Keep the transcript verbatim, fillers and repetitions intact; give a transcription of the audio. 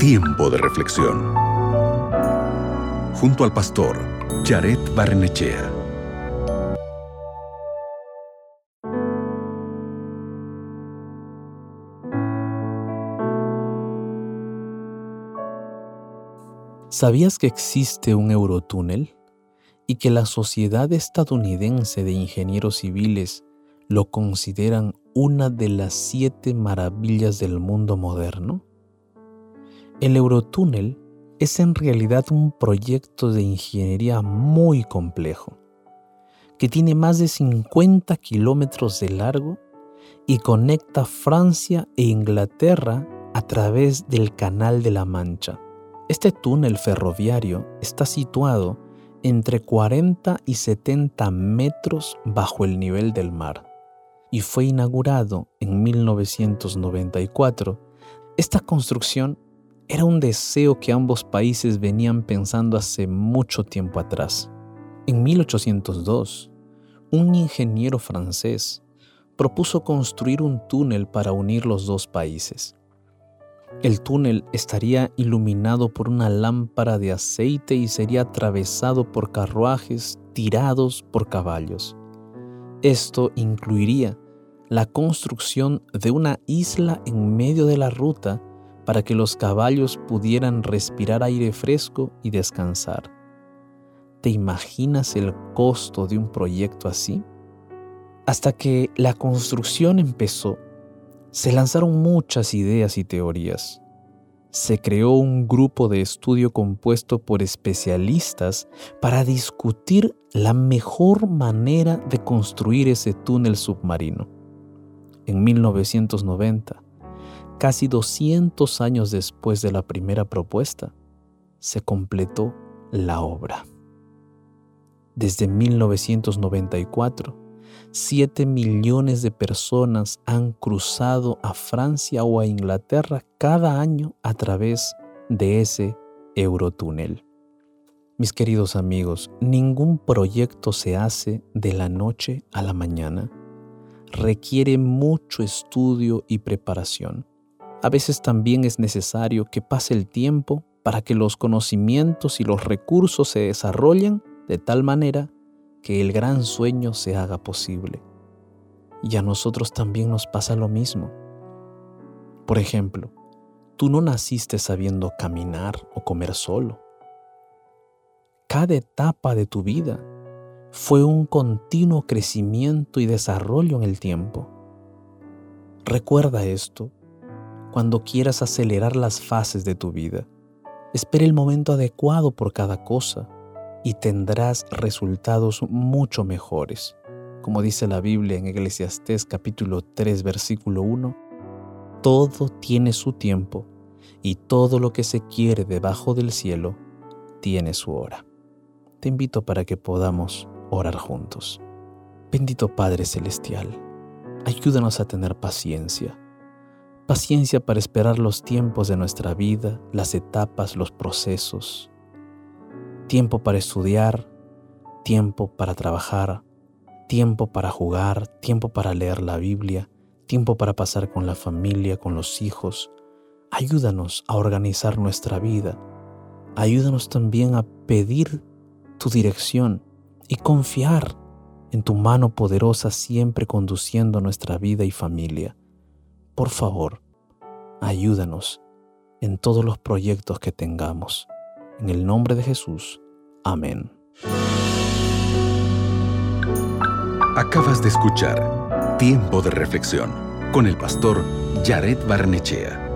Tiempo de reflexión. Junto al pastor Jared Barrenechea. ¿Sabías que existe un Eurotúnel y que la Sociedad Estadounidense de Ingenieros Civiles lo consideran una de las siete maravillas del mundo moderno? El Eurotúnel es en realidad un proyecto de ingeniería muy complejo, que tiene más de cincuenta kilómetros de largo y conecta Francia e Inglaterra a través del Canal de la Mancha. Este túnel ferroviario está situado entre cuarenta y setenta metros bajo el nivel del mar y fue inaugurado en mil novecientos noventa y cuatro. Esta construcción era un deseo que ambos países venían pensando hace mucho tiempo atrás. En mil ochocientos dos, un ingeniero francés propuso construir un túnel para unir los dos países. El túnel estaría iluminado por una lámpara de aceite y sería atravesado por carruajes tirados por caballos. Esto incluiría la construcción de una isla en medio de la ruta para que los caballos pudieran respirar aire fresco y descansar. ¿Te imaginas el costo de un proyecto así? Hasta que la construcción empezó, se lanzaron muchas ideas y teorías. Se creó un grupo de estudio compuesto por especialistas para discutir la mejor manera de construir ese túnel submarino. En mil novecientos noventa, casi doscientos años después de la primera propuesta, se completó la obra. Desde mil novecientos noventa y cuatro, siete millones de personas han cruzado a Francia o a Inglaterra cada año a través de ese Eurotúnel. Mis queridos amigos, ningún proyecto se hace de la noche a la mañana. Requiere mucho estudio y preparación. A veces también es necesario que pase el tiempo para que los conocimientos y los recursos se desarrollen de tal manera que el gran sueño se haga posible. Y a nosotros también nos pasa lo mismo. Por ejemplo, tú no naciste sabiendo caminar o comer solo. Cada etapa de tu vida fue un continuo crecimiento y desarrollo en el tiempo. Recuerda esto cuando quieras acelerar las fases de tu vida. Espera el momento adecuado por cada cosa y tendrás resultados mucho mejores. Como dice la Biblia en Eclesiastés capítulo tres, versículo uno, todo tiene su tiempo y todo lo que se quiere debajo del cielo tiene su hora. Te invito para que podamos orar juntos. Bendito Padre Celestial, ayúdanos a tener paciencia. Paciencia para esperar los tiempos de nuestra vida, las etapas, los procesos. Tiempo para estudiar, tiempo para trabajar, tiempo para jugar, tiempo para leer la Biblia, tiempo para pasar con la familia, con los hijos. Ayúdanos a organizar nuestra vida. Ayúdanos también a pedir tu dirección y confiar en tu mano poderosa siempre conduciendo nuestra vida y familia. Por favor, ayúdanos en todos los proyectos que tengamos. En el nombre de Jesús. Amén. Acabas de escuchar Tiempo de reflexión con el pastor Jared Barrenechea.